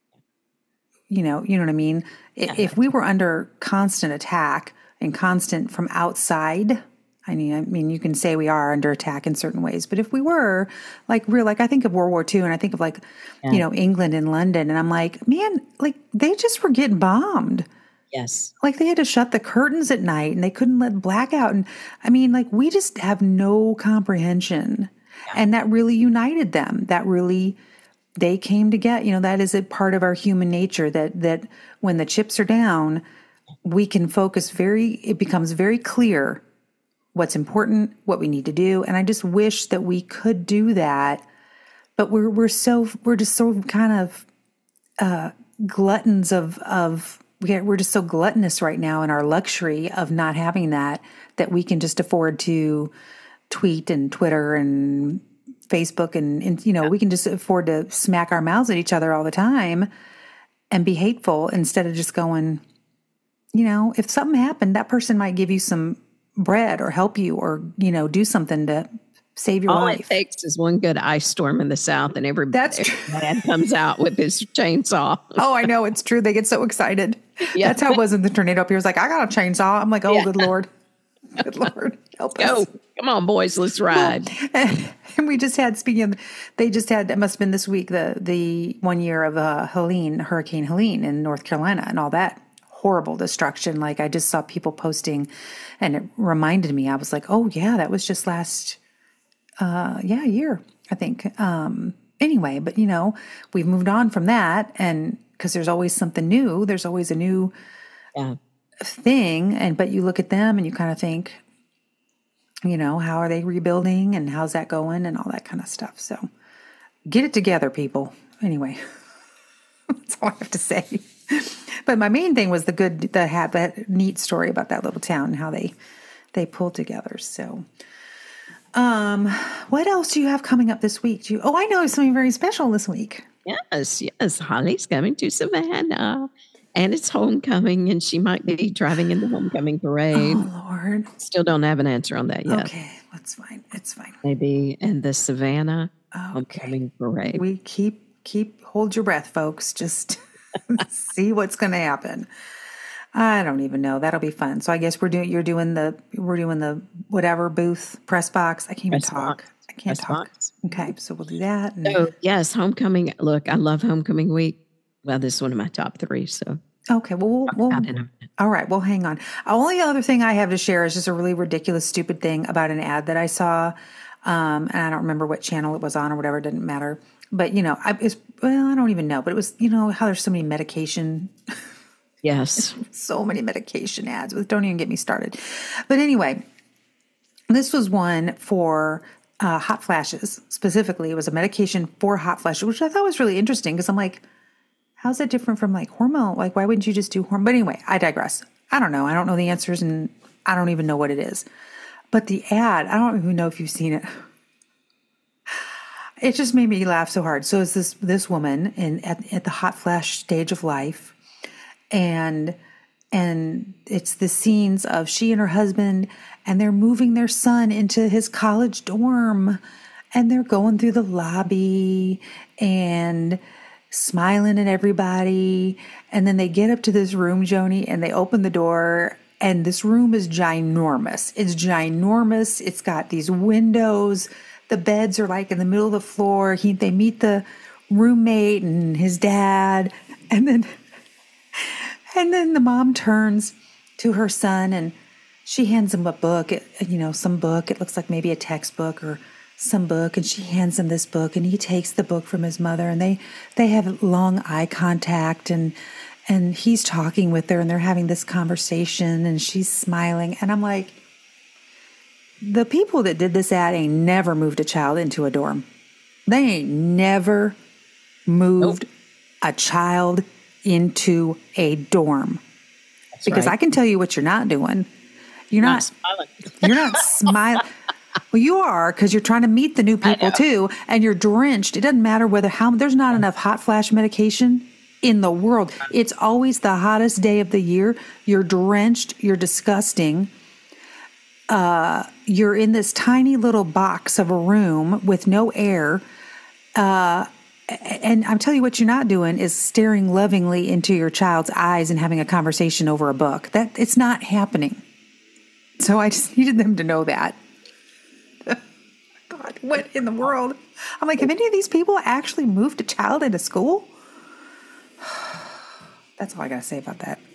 You know, you know what I mean? If, yeah. if we were under constant attack and constant from outside, I mean, I mean, you can say we are under attack in certain ways, but if we were like real, like I think of World War Two and I think of like, yeah. you know, England and London, and I'm like, man, like they just were getting bombed. Yes. Like they had to shut the curtains at night and they couldn't let blackout. And I mean, like we just have no comprehension. And that really united them. That really, they came together. You know, that is a part of our human nature that, that when the chips are down, we can focus very, it becomes very clear what's important, what we need to do. And I just wish that we could do that. But we're, we're so, we're just so kind of uh, gluttons of, of, we're just so gluttonous right now in our luxury of not having that, that we can just afford to tweet and Twitter and Facebook and, and you know, yeah. we can just afford to smack our mouths at each other all the time and be hateful instead of just going, you know, if something happened, that person might give you some bread or help you or, you know, do something to save your All life. All it takes is one good ice storm in the South and every, That's every man comes out with his chainsaw. Oh, I know. It's true. They get so excited. Yeah. That's how it was in the tornado up here. It was like, I got a chainsaw. I'm like, oh, yeah. good Lord. Good Lord. Help Go. us. Come on, boys. Let's ride. And, and we just had, speaking of, they just had, it must have been this week, the, the one year of uh, Helene, Hurricane Helene in North Carolina and all that horrible destruction. Like I just saw people posting and it reminded me, I was like, oh yeah, that was just last, uh, yeah, year, I think. Um, anyway, but you know, we've moved on from that and because there's always something new. There's always a new yeah. thing. And, but you look at them and you kind of think, you know, how are they rebuilding and how's that going and all that kind of stuff. So get it together, people. Anyway, that's all I have to say. But my main thing was the good, the had that neat story about that little town and how they, they pulled together. So, um, what else do you have coming up this week? Do you, oh, I know something very special this week. Yes, yes. Holly's coming to Savannah and it's homecoming and she might be driving in the homecoming parade. Oh, Lord. Still don't have an answer on that yet. Okay, that's fine. It's fine. Maybe in the Savannah okay. homecoming parade. We keep, keep, hold your breath, folks. Just see what's going to happen. I don't even know. That'll be fun. So I guess we're doing, you're doing the, we're doing the whatever booth press box. I can't even talk. Box. I can't press talk. Box. Okay. So we'll do that. And so yes, homecoming. Look, I love homecoming week. Well, this is one of my top three. So. Okay. Well, we'll, we'll all right. Well, hang on. Only other thing I have to share is just a really ridiculous, stupid thing about an ad that I saw. Um, and I don't remember what channel it was on or whatever. It didn't matter. But, you know, I, it's, well, I don't even know, but it was, you know, how there's so many medication. Yes. So many medication ads. Don't even get me started. But anyway, this was one for uh, hot flashes. Specifically, it was a medication for hot flashes, which I thought was really interesting because I'm like, how's that different from like hormone? Like, why wouldn't you just do hormone? But anyway, I digress. I don't know. I don't know the answers and I don't even know what it is. But the ad, I don't even know if you've seen it. It just made me laugh so hard. So it's this this woman in at, at the hot flash stage of life, and and it's the scenes of she and her husband, and they're moving their son into his college dorm, and they're going through the lobby and smiling at everybody, and then they get up to this room, Joni, and they open the door, and this room is ginormous. It's ginormous. It's got these windows. The beds are like in the middle of the floor. He, they meet the roommate and his dad. And then, and then the mom turns to her son and she hands him a book, you know, some book. It looks like maybe a textbook or some book. And she hands him this book and he takes the book from his mother and they, they have long eye contact and, and he's talking with her and they're having this conversation and she's smiling. And I'm like, the people that did this ad ain't never moved a child into a dorm. They ain't never moved nope. a child into a dorm. That's because right. I can tell you what you're not doing. You're not, not smiling. You're not smiling. Well, you are because you're trying to meet the new people too, and you're drenched. It doesn't matter whether how there's not enough hot flash medication in the world. It's always the hottest day of the year. You're drenched. You're disgusting. Uh, you're in this tiny little box of a room with no air. Uh, and I'm telling you what you're not doing is staring lovingly into your child's eyes and having a conversation over a book. That it's not happening. So I just needed them to know that. God, what in the world? I'm like, have any of these people actually moved a child into school? That's all I got to say about that.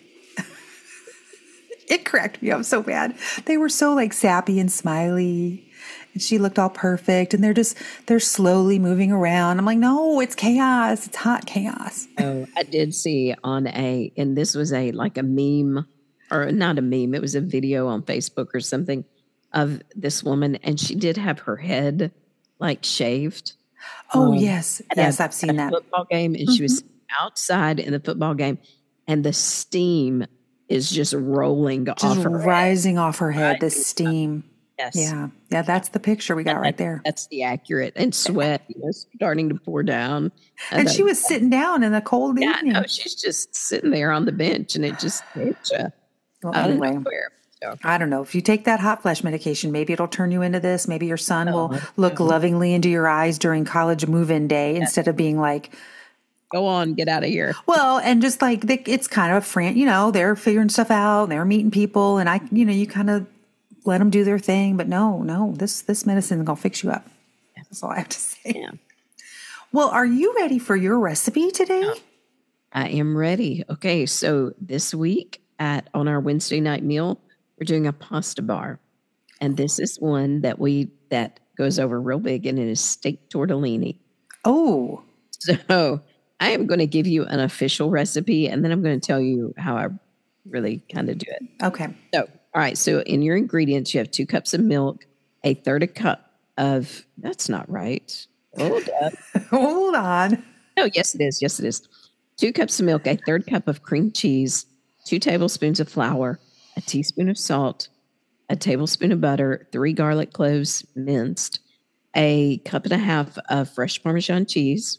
It cracked me up so bad. They were so like sappy and smiley and she looked all perfect and they're just, they're slowly moving around. I'm like, no, it's chaos. It's hot chaos. Oh, I did see on a, and this was a, like a meme or not a meme. It was a video on Facebook or something of this woman. And she did have her head like shaved. Oh um, yes. Yes. A, I've seen that football game. And mm-hmm. she was outside in the football game and the steam is just rolling just off her rising head. off her head, the steam. Yes. Yeah. Yeah. That's the picture we got right there. That's the accurate. And sweat, you know, starting to pour down. And she was sitting down in the cold yeah, evening. no, she's just sitting there on the bench, and it just hits you Well, out anyway, of nowhere. So, I don't know. If you take that hot flash medication, maybe it'll turn you into this. Maybe your son Oh, will look no. lovingly into your eyes during college move-in day instead of being like, go on, get out of here. well, and just like they, it's kind of a friend, you know, they're figuring stuff out, they're meeting people, and I, you know, you kind of let them do their thing. But no, no, this this medicine is gonna fix you up. That's all I have to say. Yeah. Well, are you ready for your recipe today? I am ready. Okay, so this week at on our Wednesday night meal, we're doing a pasta bar, and this is one that we that goes over real big, and it is steak tortellini. Oh, So I am going to give you an official recipe, and then I'm going to tell you how I really kind of do it. okay. So, all right. So in your ingredients, you have two cups of milk, a third a cup of. That's not right. Hold up. Hold on. Oh, yes, it is. Yes, it is. Two cups of milk, a third cup of cream cheese, two tablespoons of flour, a teaspoon of salt, a tablespoon of butter, three garlic cloves minced, a cup and a half of fresh Parmesan cheese,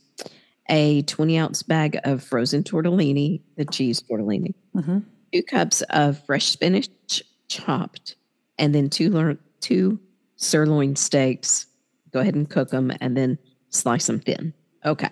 a twenty ounce bag of frozen tortellini, the cheese tortellini, Mm-hmm. two cups of fresh spinach chopped, and then two, lear- two sirloin steaks. Go ahead and cook them and then slice them thin. Okay.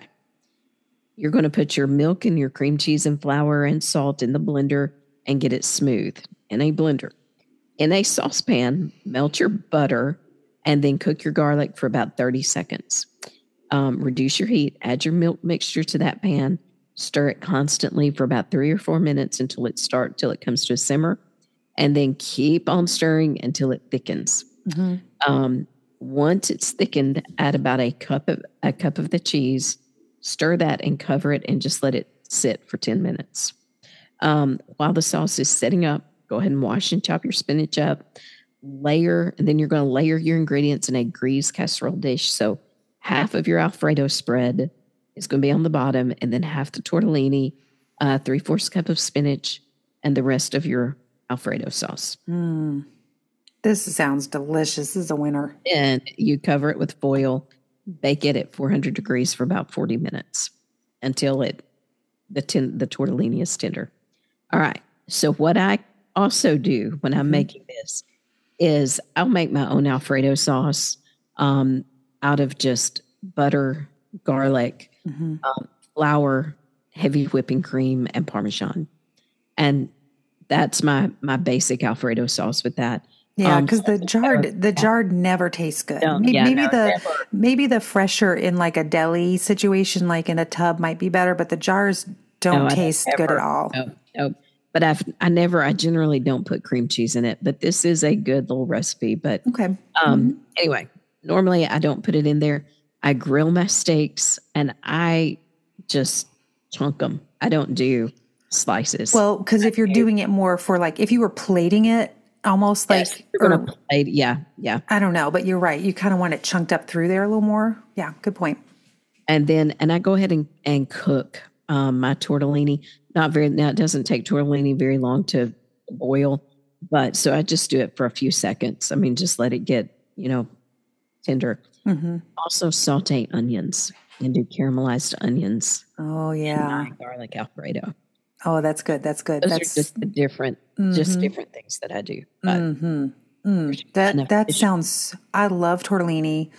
You're going to put your milk and your cream cheese and flour and salt in the blender and get it smooth in a blender. In a saucepan, melt your butter and then cook your garlic for about thirty seconds. Um, reduce your heat, add your milk mixture to that pan, stir it constantly for about three or four minutes until it start till it comes to a simmer, and then keep on stirring until it thickens. Mm-hmm. Um, once it's thickened, add about a cup of a cup of the cheese, stir that and cover it and just let it sit for ten minutes. Um, while the sauce is setting up, go ahead and wash and chop your spinach up, layer, and then you're going to layer your ingredients in a greased casserole dish. So half of your Alfredo spread is going to be on the bottom, and then half the tortellini, uh, three-fourths cup of spinach, and the rest of your Alfredo sauce. Mm. This sounds delicious. This is a winner. And you cover it with foil, bake it at four hundred degrees for about forty minutes until it the tin, the tortellini is tender. All right. So what I also do when I'm Mhm. making this is I'll make my own Alfredo sauce um, out of just butter, garlic, Mm-hmm. um, flour, heavy whipping cream, and Parmesan. And that's my my basic Alfredo sauce with that. Yeah, Um, because the so- jarred the jarred never tastes good. No, maybe yeah, maybe no, the never. maybe the fresher in like a deli situation, like in a tub, might be better, but the jars don't No, I taste don't good ever- at all. No, no. But I've I never I generally don't put cream cheese in it, but this is a good little recipe. But Okay. um anyway, normally I don't put it in there. I grill my steaks and I just chunk them. I don't do slices. Well, because if you're doing it more for like if you were plating it, almost Yes, like you're gonna or- plate. Yeah, yeah. I don't know, but you're right. You kind of want it chunked up through there a little more. Yeah, good point. And then and I go ahead and, and cook um, my tortellini. Not very now it doesn't take tortellini very long to boil, but so I just do it for a few seconds. I mean, just let it get, you know, tender. Mm-hmm. Also saute onions and do caramelized onions Oh and yeah. my garlic Alfredo. Oh, that's good. That's good. Those that's are just the different, just Mhm. different things that I do. But Mm-hmm. Mm. That enough that fish. sounds. I love tortellini.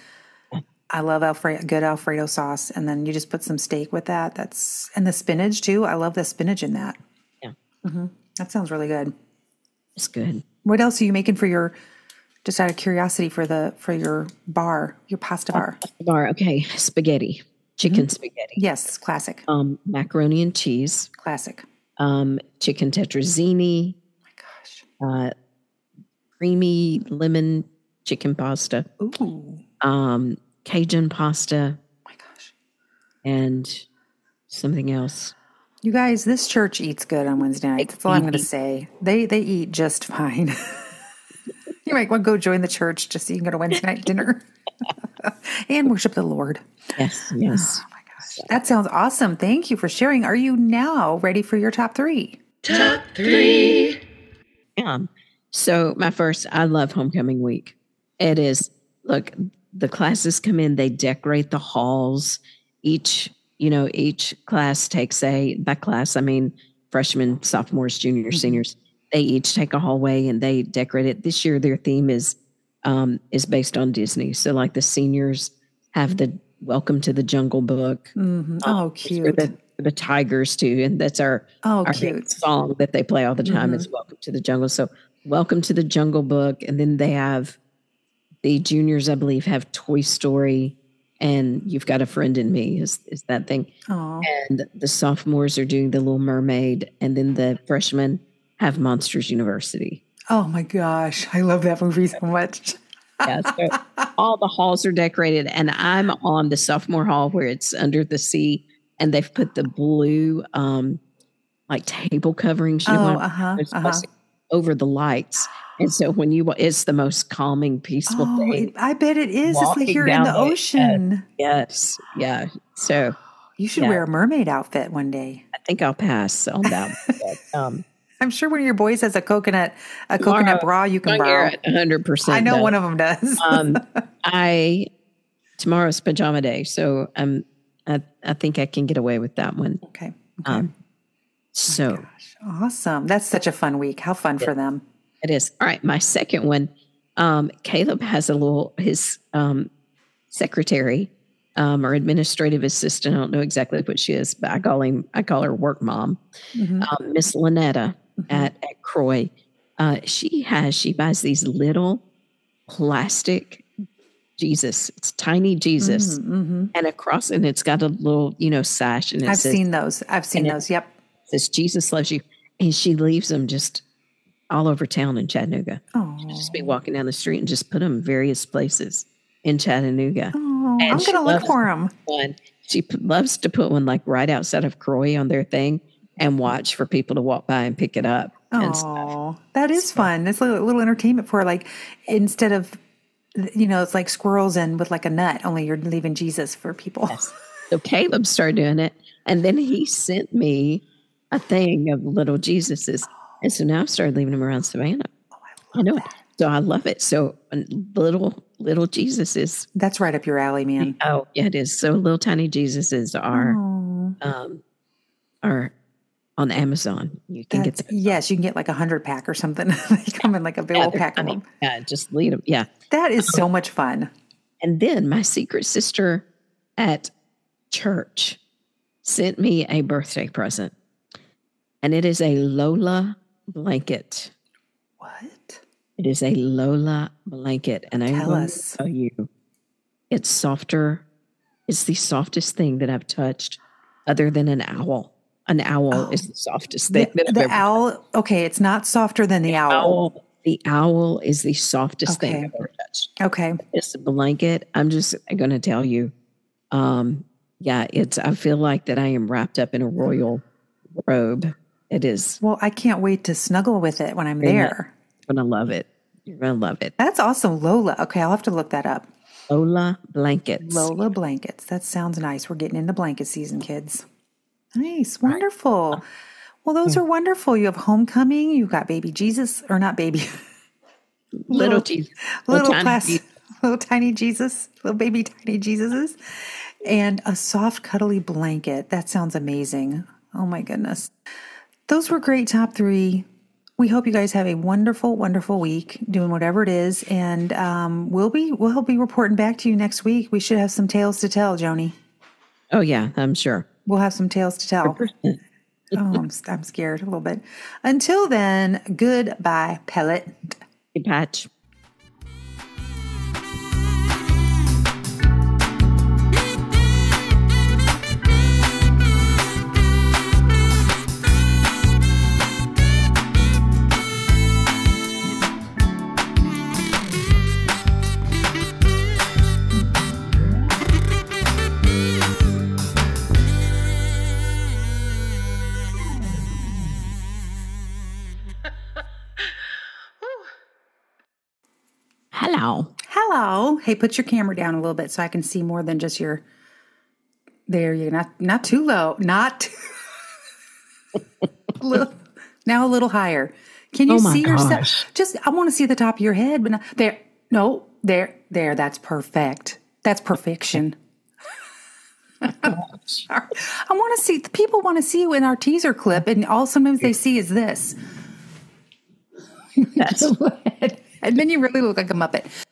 I love Alfredo, good Alfredo sauce, and then you just put some steak with that. That's and the spinach too. I love the spinach in that. Yeah. Mm-hmm. That sounds really good. it's good. What else are you making for your? Just out of curiosity, for the for your bar, your pasta bar. Bar, okay, spaghetti, chicken spaghetti, Yes, classic, um, macaroni and cheese, classic. um, chicken tetrazzini, Oh my gosh. uh, creamy lemon chicken pasta, Ooh. Oh um, Cajun pasta, my gosh. and something else. You guys, this church eats good on Wednesday nights. That's all I'm going to say. They they eat just fine. You might want to go join the church just so you can go to Wednesday night dinner and worship the Lord. Yes, yes. Oh my gosh. That sounds awesome. Thank you for sharing. Are you now ready for your top three? Um, so my first, I love homecoming week. It is. Look, the classes come in, they decorate the halls. Each, you know, each class takes a, by class, I mean, freshmen, sophomores, juniors, Mm-hmm. seniors, they each take a hallway and they decorate it. This year, their theme is, um, is based on Disney. So like the seniors have the Welcome to the Jungle Book. Mm-hmm. Um, Oh, it's for cute. the, for the tigers too. And that's our, Oh, our cute. song that they play all the time Mhm. is Welcome to the Jungle. So Welcome to the Jungle Book. And then they have the juniors, I believe, have Toy Story and You've Got a Friend in Me is, is that thing. Oh, And the sophomores are doing The Little Mermaid. And then the freshmen have Monsters University. oh my gosh. I love that movie so much. Yeah, so all the halls are decorated, and I'm on the sophomore hall where it's under the sea, and they've put the blue, um, like table coverings, you know, Oh, what I'm- uh-huh, those uh-huh. plastic over the lights, and so when you, wa- it's the most calming, peaceful Oh, thing. it, I bet it is. It's like Walking you're in down the the- ocean. Yes, yeah. So You should yeah. wear a mermaid outfit one day. I think I'll pass on that. But, um, I'm sure one of your boys has a coconut a coconut bra you can borrow. one hundred percent. I know one of them does. um, I tomorrow's pajama day, so um, I I think I can get away with that one. okay. okay. Um, so Gosh, awesome. That's such a fun week. How fun for them. it is. All right, my second one. Um, Caleb has a little his um, secretary um, or administrative assistant. I don't know exactly what she is, but I call him. I call her work mom, Mhm. um, Miss Lynetta at at Croy. Uh, she has she buys these little plastic Jesus. It's tiny Jesus. Mhm. And across, and it's got a little, you know, sash, and it I've says, seen those. I've seen and it- those. Yep. says Jesus loves you, and she leaves them just all over town in Chattanooga. Oh, Just be walking down the street and just put them in various places in Chattanooga. oh And I'm she going to look loves for them. One, she p- loves to put one like right outside of Croy on their thing and watch for people to walk by and pick it up. And stuff. Oh, that is fun. It's a little, little entertainment for like, instead of, you know, it's like squirrels and with like a nut, only you're leaving Jesus for people. So Caleb started doing it, and then he sent me a thing of little Jesuses, and so now I've started leaving them around Savannah. Oh, I know it. So I love it. So uh, little little Jesuses. That's right up your alley, man. Oh, yeah, it is. So little tiny Jesuses are Oh, um are on Amazon. You can get that's, them. yes, you can get like a hundred pack or something. They come in like a big Yeah, old they're pack of funny. them. Yeah, just lead them. Yeah. That is so much fun. And then my secret sister at church sent me a birthday present, and it is a Lola blanket. What? It is a Lola blanket, and I'm Tell going us. to tell you, it's softer. It's the softest thing that I've touched, other than an owl. An owl Oh. is the softest The, thing. that I've the ever owl, okay, it's not softer than the owl. owl. The owl is the softest thing Okay. I've ever touched. Okay. It's a blanket. I'm just going to tell you. Um, yeah, it's. I feel like that I am wrapped up in a royal robe. It is. Well, I can't wait to snuggle with it when I'm there. You're gonna love it. You're gonna love it. That's awesome. Lola. Okay, I'll have to look that up. Lola blankets. Lola blankets. That sounds nice. We're getting into blanket season, kids. Nice. Wonderful. Well, those are wonderful. You have homecoming. You've got baby Jesus, or not baby, Little Jesus. little, tiny plas- Jesus. little tiny Jesus, little baby tiny Jesuses, and a soft, cuddly blanket. That sounds amazing. Oh my goodness. Those were great top three. We hope you guys have a wonderful, wonderful week doing whatever it is, and um, we'll be we'll be reporting back to you next week. We should have some tales to tell, Joni. Oh yeah, I'm sure. We'll have some tales to tell. Oh, I'm, I'm scared a little bit. Until then, goodbye, pellet. Good patch. Hello. Hello. Hey, put your camera down a little bit so I can see more than just your. There you not not too low. Not too, a little, now a little higher. Can you Oh my see yourself? gosh. Just I want to see the top of your head, but not, there. No, There, there, that's perfect. That's perfection. I want to see, the people want to see you in our teaser clip, and all sometimes they see is this. That's And then you really look like a Muppet.